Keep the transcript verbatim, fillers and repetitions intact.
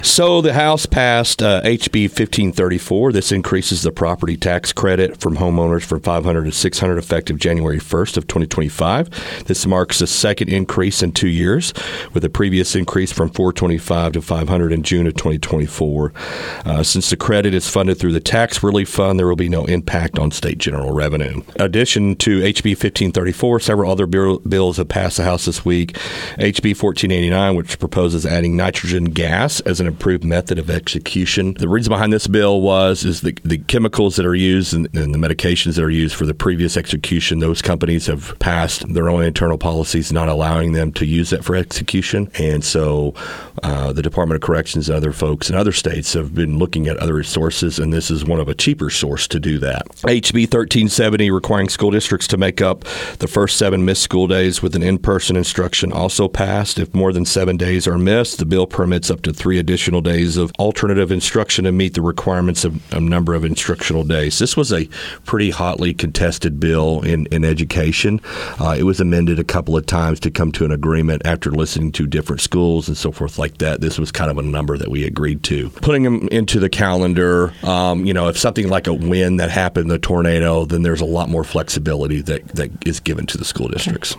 So the House passed uh, H B fifteen thirty-four. This increases the property tax credit from homeowners from five hundred dollars to six hundred dollars effective January first of twenty twenty-five. This marks the second increase in two years, with a previous increase from four hundred twenty-five dollars to five hundred dollars in June of twenty twenty-four. Uh, since the credit is funded through the tax relief fund, there will be no impact on state general revenue. In addition to H B fifteen thirty-four, several other bill- bills have passed the House this week. H B fourteen eighty-nine, which proposes adding nitrogen gas as an improved method of execution. The reason behind this bill was is the, the chemicals that are used and, and the medications that are used for the previous execution, those companies have passed their own internal policies not allowing them to use that for execution. And so uh, the Department of Corrections and other folks in other states have been looking at other sources, and this is one of a cheaper source to do that. H B thirteen seventy, requiring school districts to make up the first seven missed school days with an in-person instruction, also passed. If more than seven days are missed, the bill permits up to three additional days of alternative instruction to meet the requirements of a number of instructional days. This was a pretty hotly contested bill in, in education. Uh, it was amended a couple of times to come to an agreement after listening to different schools and so forth like that. This was kind of a number that we agreed to. Putting them into the calendar, um, you know, if something like a wind that happened, a tornado, then there's a lot more flexibility that, that is given to the school districts.